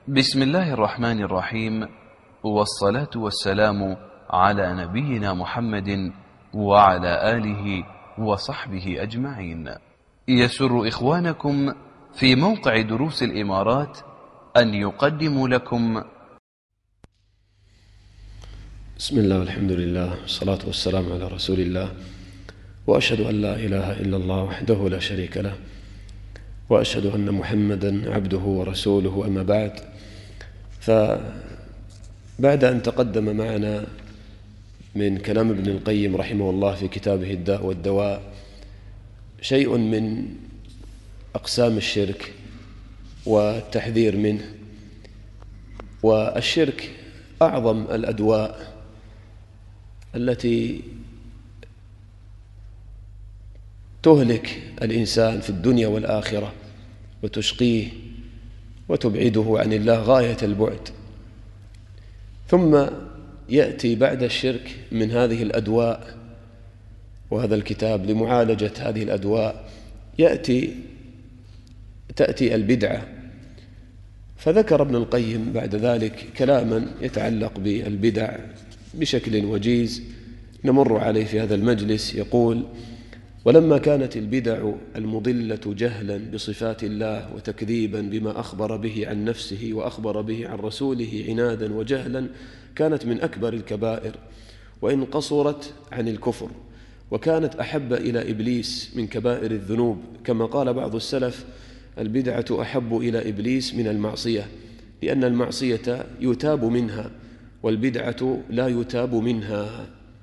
بسم الله الرحمن الرحيم، والصلاة والسلام على نبينا محمد وعلى آله وصحبه أجمعين. يسر إخوانكم في موقع دروس الإمارات أن يقدموا لكم بسم الله والحمد لله والصلاة والسلام على رسول الله، وأشهد أن لا إله إلا الله وحده لا شريك له، وأشهد أن محمدا عبده ورسوله. أما بعد، فبعد أن تقدم معنا من كلام ابن القيم رحمه الله في كتابه الداء والدواء شيء من أقسام الشرك والتحذير منه، والشرك أعظم الأدواء التي تهلك الإنسان في الدنيا والآخرة وتشقيه وتبعده عن الله غاية البعد. ثم يأتي بعد الشرك من هذه الأدواء، وهذا الكتاب لمعالجة هذه الأدواء تأتي البدعة. فذكر ابن القيم بعد ذلك كلاما يتعلق بالبدع بشكل وجيز نمر عليه في هذا المجلس. يقول: ولما كانت البدع المضلة جهلا بصفات الله وتكذيبا بما أخبر به عن نفسه وأخبر به عن رسوله عنادا وجهلا، كانت من أكبر الكبائر وإن قصرت عن الكفر، وكانت أحب إلى إبليس من كبائر الذنوب، كما قال بعض السلف: البدعة أحب إلى إبليس من المعصية، لأن المعصية يتاب منها والبدعة لا يتاب منها.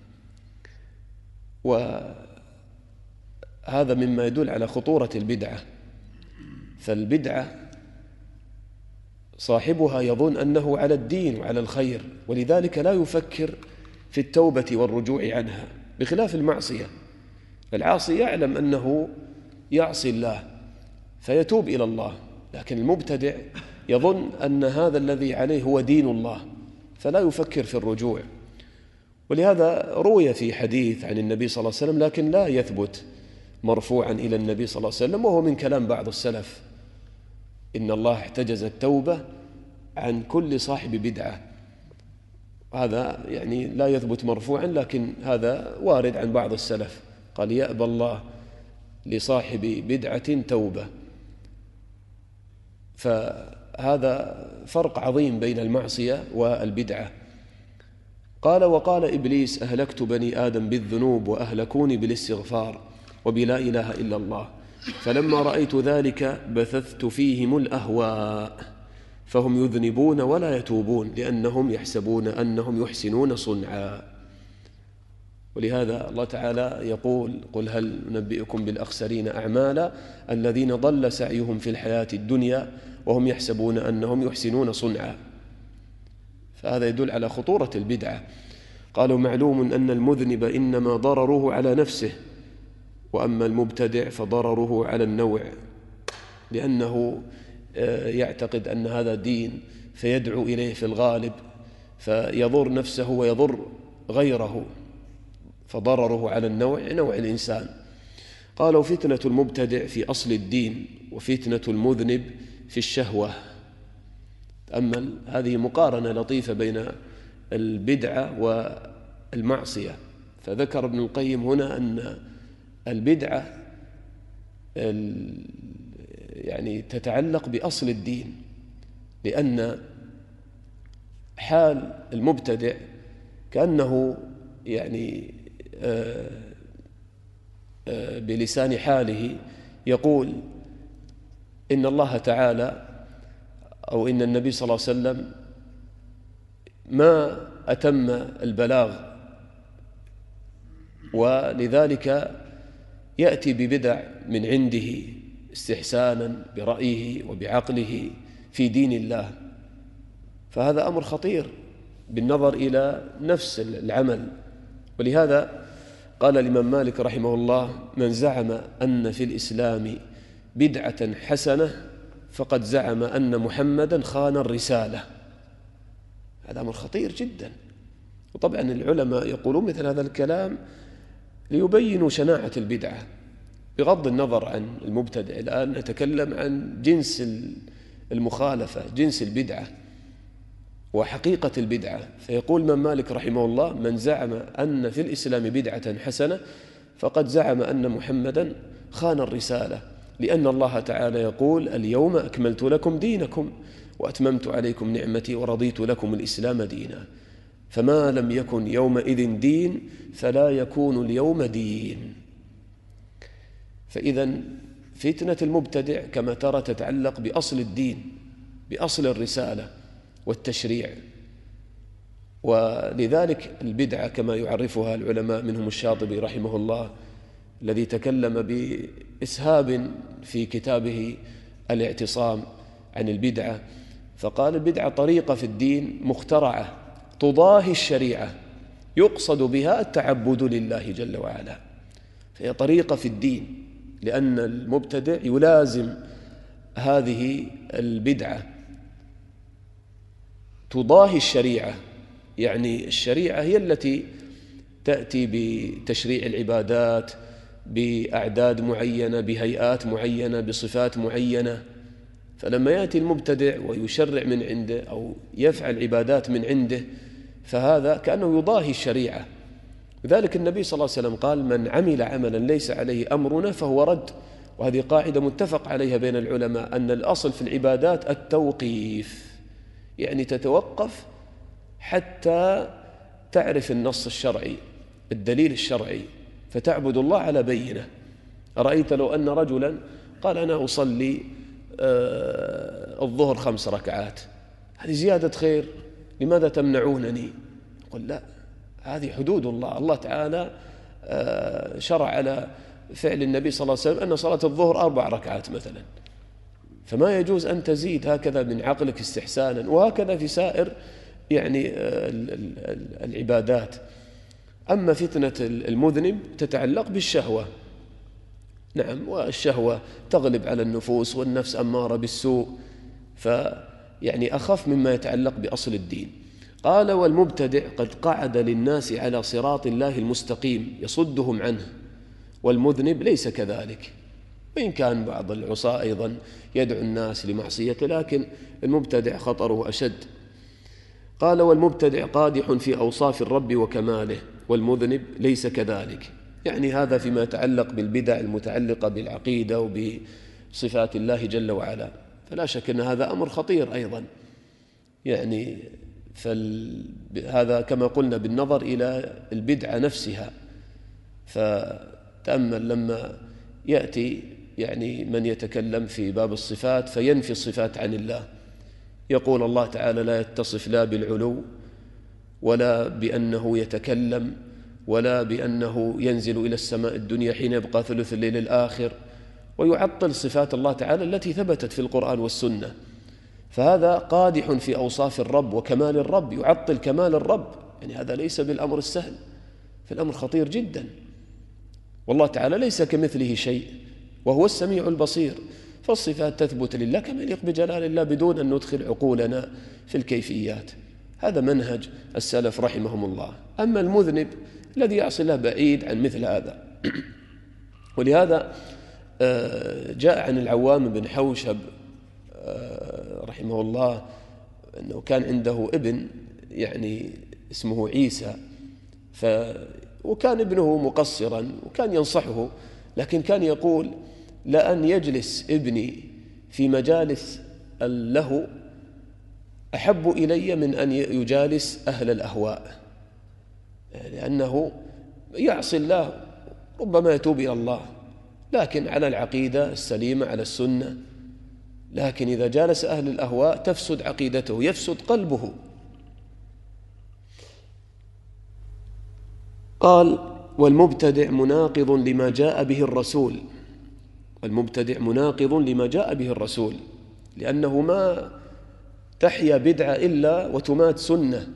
وهذا مما يدل على خطورة البدعة. فالبدعة صاحبها يظن أنه على الدين وعلى الخير، ولذلك لا يفكر في التوبة والرجوع عنها، بخلاف المعصية. العاصي يعلم أنه يعصي الله فيتوب إلى الله، لكن المبتدع يظن أن هذا الذي عليه هو دين الله فلا يفكر في الرجوع. ولهذا روي في حديث عن النبي صلى الله عليه وسلم، لكن لا يثبت مرفوعا إلى النبي صلى الله عليه وسلم، وهو من كلام بعض السلف: إن الله احتجز التوبة عن كل صاحب بدعة. هذا يعني لا يثبت مرفوعا، لكن هذا وارد عن بعض السلف، قال: يأبى الله لصاحب بدعة توبة. فهذا فرق عظيم بين المعصية والبدعة. قال: وقال إبليس: أهلكت بني آدم بالذنوب وأهلكوني بالاستغفار وبلا إله إلا الله، فلما رأيت ذلك بثثت فيهم الأهواء فهم يذنبون ولا يتوبون لأنهم يحسبون أنهم يحسنون صنعا. ولهذا الله تعالى يقول: قل هل ننبئكم بالأخسرين أعمالا الذين ضل سعيهم في الحياة الدنيا وهم يحسبون أنهم يحسنون صنعا. فهذا يدل على خطورة البدعة. قالوا: معلوم أن المذنب إنما ضرره على نفسه، وأما المبتدع فضرره على النوع، لأنه يعتقد أن هذا دين فيدعو إليه في الغالب فيضر نفسه ويضر غيره، فضرره على النوع نوع الإنسان. قالوا: فتنة المبتدع في أصل الدين، وفتنة المذنب في الشهوة. تأمل هذه مقارنة لطيفة بين البدعة والمعصية. فذكر ابن القيم هنا أن البدعة يعني تتعلق بأصل الدين، لأن حال المبتدع كأنه يعني بلسان حاله يقول إن الله تعالى أو إن النبي صلى الله عليه وسلم ما أتم البلاغ، ولذلك يأتي ببدع من عنده استحسانا برأيه وبعقله في دين الله. فهذا أمر خطير بالنظر إلى نفس العمل. ولهذا قال الإمام مالك رحمه الله: من زعم أن في الإسلام بدعة حسنة فقد زعم أن محمدا خان الرسالة. هذا أمر خطير جدا. وطبعا العلماء يقولون مثل هذا الكلام ليبينوا شناعة البدعة، بغض النظر عن المبتدع. الآن نتكلم عن جنس المخالفة، جنس البدعة وحقيقة البدعة. فيقول الإمام مالك رحمه الله: من زعم أن في الإسلام بدعة حسنة فقد زعم أن محمدا خان الرسالة، لأن الله تعالى يقول: اليوم أكملت لكم دينكم وأتممت عليكم نعمتي ورضيت لكم الإسلام دينا. فما لم يكن يومئذ دين فلا يكون اليوم دين. فإذا فتنة المبتدع كما ترى تتعلق بأصل الدين، بأصل الرسالة والتشريع. ولذلك البدعة كما يعرفها العلماء منهم الشاطبي رحمه الله الذي تكلم بإسهاب في كتابه الاعتصام عن البدعة، فقال: البدعة طريقة في الدين مخترعة تضاهي الشريعة يقصد بها التعبد لله جل وعلا. فهي طريقة في الدين، لأن المبتدع يلازم هذه البدعة تضاهي الشريعة، يعني الشريعة هي التي تأتي بتشريع العبادات بأعداد معينة، بهيئات معينة، بصفات معينة. فلما يأتي المبتدع ويشرع من عنده أو يفعل عبادات من عنده فهذا كأنه يضاهي الشريعة. لذلك النبي صلى الله عليه وسلم قال: من عمل عملا ليس عليه أمرنا فهو رد. وهذه قاعدة متفق عليها بين العلماء، أن الأصل في العبادات التوقيف، يعني تتوقف حتى تعرف النص الشرعي، الدليل الشرعي، فتعبد الله على بينة. أرأيت لو أن رجلا قال: أنا أصلي الظهر 5 ركعات، هذه زيادة خير، لماذا تمنعونني؟ قل: لا، هذه حدود الله. الله تعالى شرع على فعل النبي صلى الله عليه وسلم أن صلاة الظهر 4 ركعات مثلا، فما يجوز أن تزيد هكذا من عقلك استحسانا. وهكذا في سائر يعني العبادات. أما فتنة المذنب تتعلق بالشهوة، نعم، والشهوة تغلب على النفوس والنفس أمارة بالسوء، فيعني أخف مما يتعلق بأصل الدين. قال: والمبتدع قد قعد للناس على صراط الله المستقيم يصدهم عنه، والمذنب ليس كذلك، وإن كان بعض العصاة أيضا يدعو الناس لمعصيته، لكن المبتدع خطره أشد. قال: والمبتدع قادح في أوصاف الرب وكماله، والمذنب ليس كذلك. يعني هذا فيما يتعلق بالبدع المتعلقة بالعقيدة وبصفات الله جل وعلا. فلا شك أن هذا أمر خطير أيضا، يعني هذا كما قلنا بالنظر إلى البدعة نفسها. فتأمل لما يأتي يعني من يتكلم في باب الصفات فينفي الصفات عن الله، يقول الله تعالى لا يتصف لا بالعلو ولا بأنه يتكلم ولا بأنه ينزل إلى السماء الدنيا حين يبقى ثلث الليل الآخر، ويعطل صفات الله تعالى التي ثبتت في القرآن والسنة. فهذا قادح في أوصاف الرب وكمال الرب، يعطل كمال الرب، يعني هذا ليس بالأمر السهل، فالأمر خطير جدا. والله تعالى ليس كمثله شيء وهو السميع البصير، فالصفات تثبت لله كما يليق بجلال الله بدون أن ندخل عقولنا في الكيفيات. هذا منهج السلف رحمهم الله. أما المذنب الذي يعصي الله بعيد عن مثل هذا. ولهذا جاء عن العوام بن حوشب رحمه الله أنه كان عنده ابن يعني اسمه عيسى، وكان ابنه مقصرا وكان ينصحه، لكن كان يقول: لأن يجلس ابني في مجالس له أحب إلي من أن يجالس أهل الأهواء، لأنه يعصي الله، ربما يتوب إلى الله لكن على العقيدة السليمة على السنة، لكن إذا جالس أهل الأهواء تفسد عقيدته، يفسد قلبه. قال: والمبتدع مناقض لما جاء به الرسول. المبتدع مناقض لما جاء به الرسول، لأنه ما تحيا بدعة إلا وتمات سنة،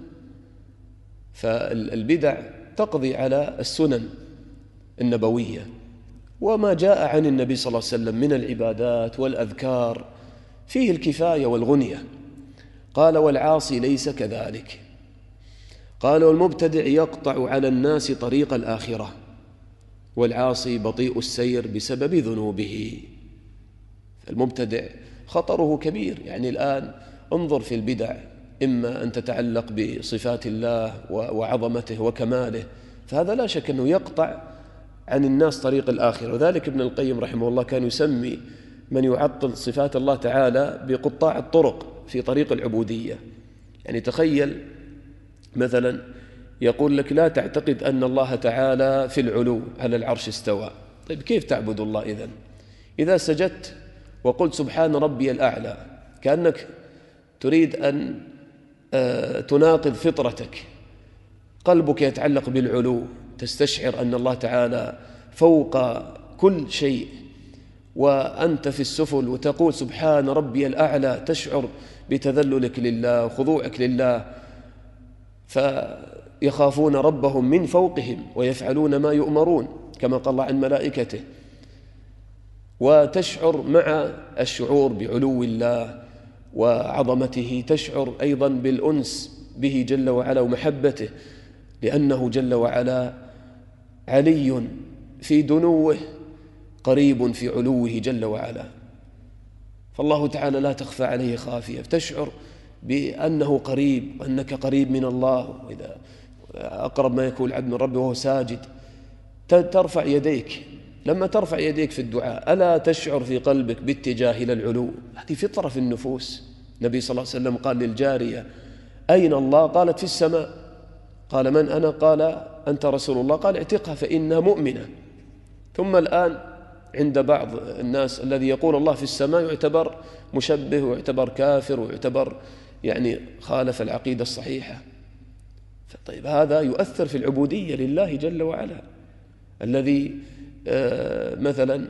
فالبدع تقضي على السنن النبوية وما جاء عن النبي صلى الله عليه وسلم من العبادات والأذكار فيه الكفاية والغنية. قال: والعاصي ليس كذلك. قال: والمبتدع يقطع على الناس طريق الآخرة، والعاصي بطيء السير بسبب ذنوبه. المبتدع خطره كبير. يعني الآن انظر في البدع، إما أن تتعلق بصفات الله وعظمته وكماله، فهذا لا شك أنه يقطع عن الناس طريق الآخرة. وذلك ابن القيم رحمه الله كان يسمي من يعطل صفات الله تعالى بقطاع الطرق في طريق العبودية. يعني تخيل مثلا يقول لك لا تعتقد أن الله تعالى في العلو على العرش استوى. طيب كيف تعبد الله إذن؟ إذا سجدت وقلت سبحان ربي الأعلى كأنك تريد أن تناقض فطرتك، قلبك يتعلق بالعلو، تستشعر أن الله تعالى فوق كل شيء وأنت في السفل وتقول سبحان ربي الأعلى، تشعر بتذللك لله وخضوعك لله، فيخافون ربهم من فوقهم ويفعلون ما يؤمرون كما قال الله عن ملائكته. وتشعر مع الشعور بعلو الله وعظمته تشعر أيضا بالأنس به جل وعلا ومحبته، لأنه جل وعلا علي في دنوه قريب في علوه جل وعلا، فالله تعالى لا تخفى عليه خافية، فتشعر بأنه قريب، أنك قريب من الله. وإذا أقرب ما يكون العبد من ربه وهو ساجد ترفع يديك. لما ترفع يديك في الدعاء ألا تشعر في قلبك باتجاه إلى العلو؟ هذه فطرة في النفوس. النبي صلى الله عليه وسلم قال للجارية أين الله؟ قالت في السماء. قال من أنا؟ قال أنت رسول الله. قال اعتقها فإنها مؤمنة. ثم الآن عند بعض الناس الذي يقول الله في السماء يعتبر مشبه ويعتبر كافر ويعتبر يعني خالف العقيدة الصحيحة. طيب هذا يؤثر في العبودية لله جل وعلا. الذي مثلا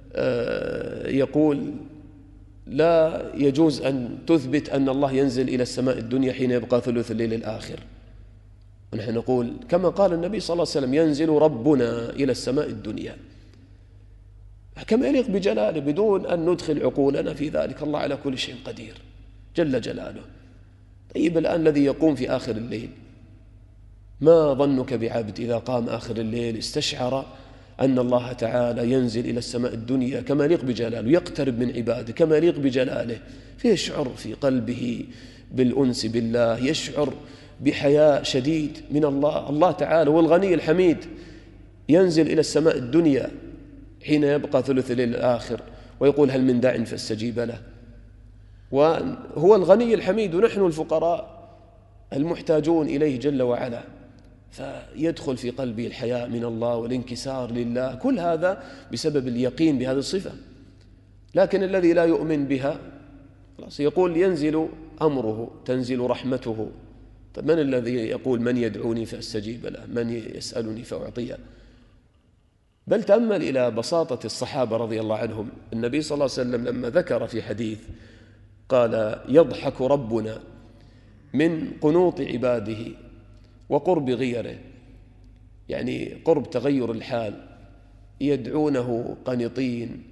يقول لا يجوز أن تثبت أن الله ينزل إلى السماء الدنيا حين يبقى ثلث الليل الآخر، ونحن نقول كما قال النبي صلى الله عليه وسلم ينزل ربنا إلى السماء الدنيا كما يليق بجلاله بدون أن ندخل عقولنا في ذلك. الله على كل شيء قدير جل جلاله. طيب الآن الذي يقوم في آخر الليل، ما ظنك بعبد إذا قام آخر الليل استشعر أن الله تعالى ينزل إلى السماء الدنيا كما يليق بجلاله، يقترب من عباده كما يليق بجلاله، فيشعر في قلبه بالأنس بالله، يشعر بحياء شديد من الله. الله تعالى والغني الحميد ينزل إلى السماء الدنيا حين يبقى ثلث الليل الآخر ويقول هل من داع فاستجيب له، وهو الغني الحميد ونحن الفقراء المحتاجون إليه جل وعلا، فيدخل في قلبه الحياء من الله والانكسار لله، كل هذا بسبب اليقين بهذه الصفة. لكن الذي لا يؤمن بها خلاص يقول ينزل أمره تنزل رحمته. طيب من الذي يقول من يدعوني فأستجيب له، من يسألني فأعطيه؟ بل تأمل إلى بساطة الصحابة رضي الله عنهم. النبي صلى الله عليه وسلم لما ذكر في حديث قال يضحك ربنا من قنوط عباده وقرب غيره، يعني قرب تغير الحال، يدعونه قنطين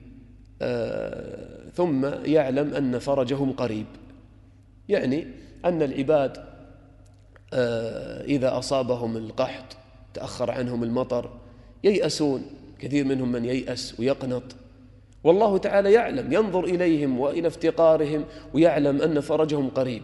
ثم يعلم أن فرجهم قريب. يعني أن العباد إذا أصابهم القحط تأخر عنهم المطر ييأسون، كثير منهم من ييأس ويقنط، والله تعالى يعلم، ينظر إليهم وإلى افتقارهم ويعلم أن فرجهم قريب.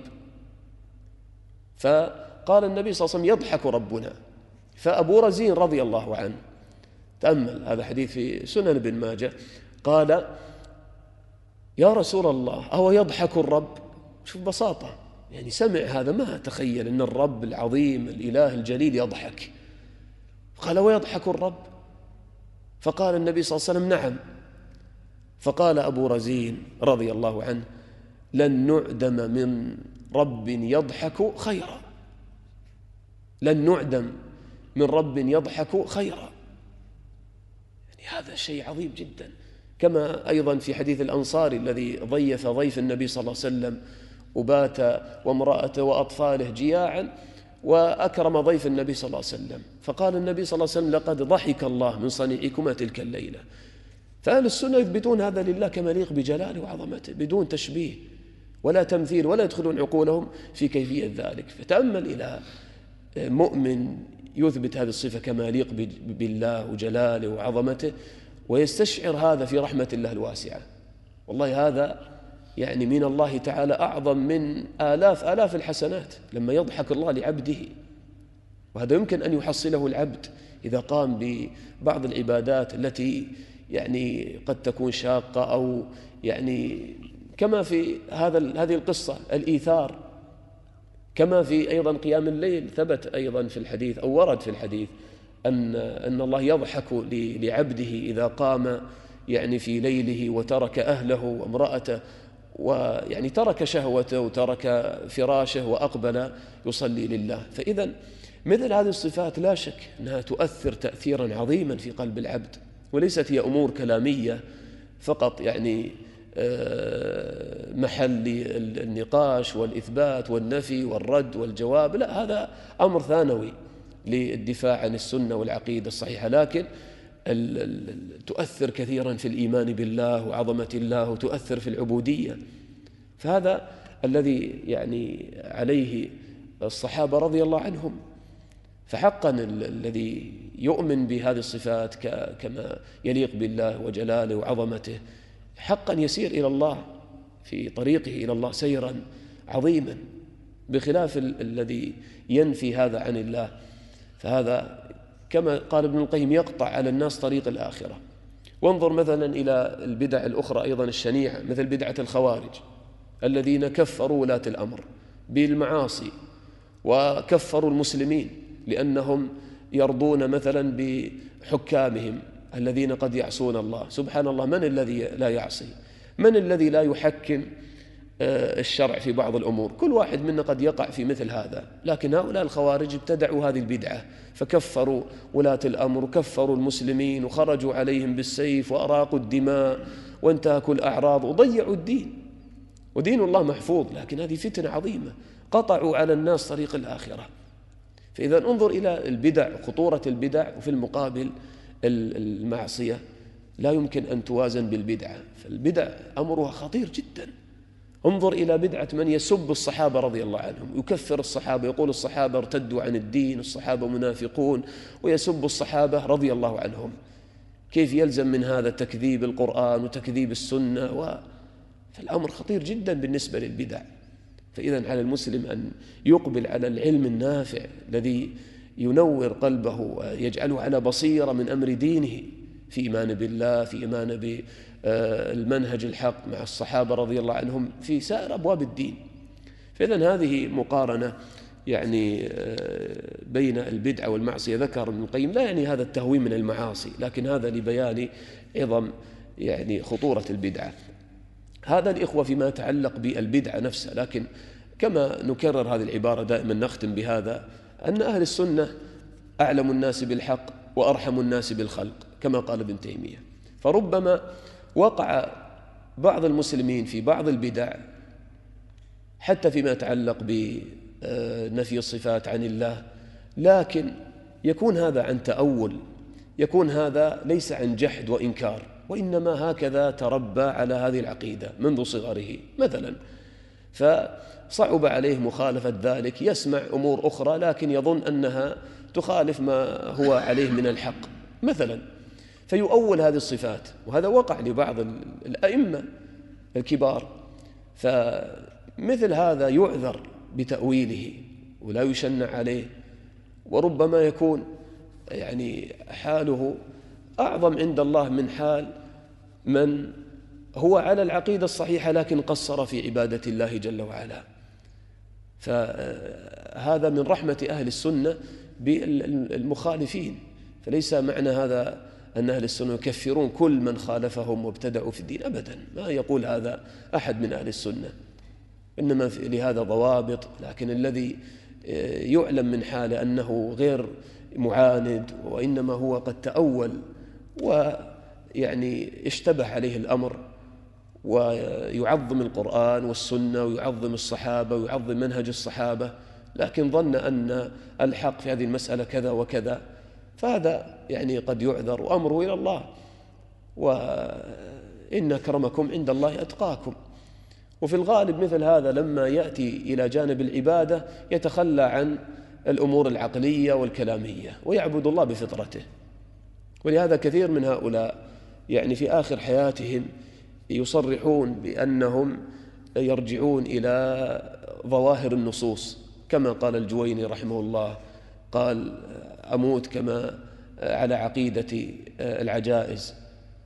فقال النبي صلى الله عليه وسلم يضحك ربنا. فأبو رزين رضي الله عنه، تأمل هذا حديث في سنن ابن ماجه، قال يا رسول الله أو يضحك الرب؟ شوف بساطة، يعني سمع هذا ما تخيل أن الرب العظيم الإله الجليل يضحك. قال ويضحك الرب؟ فقال النبي صلى الله عليه وسلم نعم. فقال أبو رزين رضي الله عنه لن نعدم من رب يضحك خيرا، لن نعدم من رب يضحك خيرا. يعني هذا شيء عظيم جدا. كما أيضا في حديث الأنصاري الذي ضيف ضيف النبي صلى الله عليه وسلم وبات وامرأته وأطفاله جياعا وأكرم ضيف النبي صلى الله عليه وسلم، فقال النبي صلى الله عليه وسلم لقد ضحك الله من صنيعكما تلك الليلة. فأهل السنة يثبتون هذا لله كما يليق بجلاله وعظمته بدون تشبيه ولا تمثيل، ولا يدخلون عقولهم في كيفية ذلك. فتأمل إلى مؤمن يثبت هذه الصفة كما يليق بالله وجلاله وعظمته ويستشعر هذا في رحمة الله الواسعة. والله هذا يعني من الله تعالى أعظم من آلاف الحسنات لما يضحك الله لعبده. وهذا يمكن أن يحصله العبد إذا قام ببعض العبادات التي يعني قد تكون شاقة، أو يعني كما في هذه القصة الإيثار، كما في أيضا قيام الليل. ثبت أيضا في الحديث أو ورد في الحديث أن الله يضحك لعبده إذا قام يعني في ليله وترك أهله وامرأته، ويعني ترك شهوته وترك فراشه وأقبل يصلي لله. فإذا مثل هذه الصفات لا شك أنها تؤثر تأثيرا عظيما في قلب العبد، وليست هي أمور كلامية فقط يعني محل النقاش والإثبات والنفي والرد والجواب، لا، هذا أمر ثانوي للدفاع عن السنة والعقيدة الصحيحة، لكن تؤثر كثيرا في الإيمان بالله وعظمة الله، وتؤثر في العبودية. فهذا الذي يعني عليه الصحابة رضي الله عنهم. فحقا الذي يؤمن بهذه الصفات كما يليق بالله وجلاله وعظمته حقا يسير إلى الله في طريقه إلى الله سيرا عظيما، بخلاف الذي ينفي هذا عن الله، فهذا كما قال ابن القيم يقطع على الناس طريق الآخرة. وانظر مثلا إلى البدع الأخرى أيضا الشنيعة، مثل بدعة الخوارج الذين كفروا ولاة الأمر بالمعاصي، وكفروا المسلمين لأنهم يرضون مثلا بحكامهم الذين قد يعصون الله. سبحان الله، من الذي لا يعصي؟ من الذي لا يحكم الشرع في بعض الأمور؟ كل واحد منا قد يقع في مثل هذا. لكن هؤلاء الخوارج ابتدعوا هذه البدعة، فكفروا ولاة الأمر وكفروا المسلمين وخرجوا عليهم بالسيف وأراقوا الدماء وانتهكوا الأعراض وضيعوا الدين، ودين الله محفوظ. لكن هذه فتنة عظيمة، قطعوا على الناس طريق الآخرة. فإذا انظر إلى البدع، خطورة البدع، وفي المقابل المعصية لا يمكن أن توازن بالبدعة، فالبدع أمرها خطير جدا. انظر إلى بدعة من يسب الصحابة رضي الله عنهم، يكفر الصحابة، يقول الصحابة ارتدوا عن الدين، الصحابة منافقون، ويسب الصحابة رضي الله عنهم. كيف يلزم من هذا تكذيب القرآن وتكذيب السنة فالأمر خطير جدا بالنسبة للبدع. فإذا على المسلم أن يقبل على العلم النافع الذي ينور قلبه ويجعله على بصيرة من أمر دينه، في إيمان بالله، في إيمان بالمنهج الحق مع الصحابة رضي الله عنهم في سائر أبواب الدين. فإذا هذه مقارنة يعني بين البدعة والمعصية. ذكر ابن القيم لا يعني هذا التهوين من المعاصي، لكن هذا لبيان عظم يعني خطورة البدعة. هذا الإخوة فيما يتعلق بالبدعة نفسها. لكن كما نكرر هذه العبارة دائما نختم بهذا، أن أهل السنة أعلم الناس بالحق وأرحم الناس بالخلق كما قال ابن تيمية. فربما وقع بعض المسلمين في بعض البدع حتى فيما يتعلق بنفي الصفات عن الله، لكن يكون هذا عن تأول، يكون هذا ليس عن جحد وإنكار، وإنما هكذا تربى على هذه العقيدة منذ صغره مثلا، فصعب عليه مخالفة ذلك، يسمع أمور أخرى لكن يظن أنها تخالف ما هو عليه من الحق مثلا، فيؤول هذه الصفات. وهذا وقع لبعض الأئمة الكبار. فمثل هذا يعذر بتأويله ولا يشنع عليه، وربما يكون يعني حاله أعظم عند الله من حال من هو على العقيدة الصحيحة لكن قصر في عبادة الله جل وعلا. فهذا من رحمة أهل السنة بالمخالفين. فليس معنى هذا أن أهل السنة يكفرون كل من خالفهم وابتدعوا في الدين، أبدا، ما يقول هذا أحد من أهل السنة، إنما لهذا ضوابط. لكن الذي يعلم من حاله أنه غير معاند، وإنما هو قد تأول ويعني اشتبه عليه الأمر، ويعظم القرآن والسنة ويعظم الصحابة ويعظم منهج الصحابة، لكن ظن أن الحق في هذه المسألة كذا وكذا، فهذا يعني قد يعذر وأمره إلى الله. وإن أكرمكم عند الله أتقاكم. وفي الغالب مثل هذا لما يأتي إلى جانب العبادة يتخلى عن الأمور العقلية والكلامية ويعبد الله بفطرته. ولهذا كثير من هؤلاء يعني في آخر حياتهم يصرحون بأنهم يرجعون إلى ظواهر النصوص، كما قال الجويني رحمه الله، قال: أموت كما على عقيدة العجائز،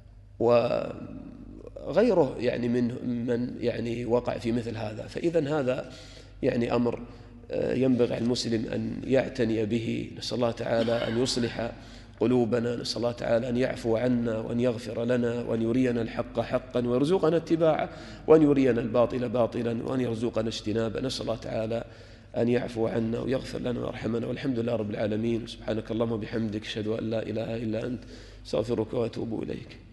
وغيره يعني من يعني وقع في مثل هذا. فإذا هذا يعني أمر ينبغي على المسلم أن يعتني به. نسأل الله تعالى أن يصلح قلوبنا، نسأل الله تعالى أن يعفو عنا وأن يغفر لنا وأن يرينا الحق حقا ويرزقنا اتباعه، وأن يرينا الباطل باطلا وأن يرزقنا اجتنابه. نسأل الله تعالى أن يعفو عنا ويغفر لنا ويرحمنا، والحمد لله رب العالمين. سبحانك اللهم وبحمدك، أشهد أن لا إله إلا أنت، أستغفرك وأتوب إليك.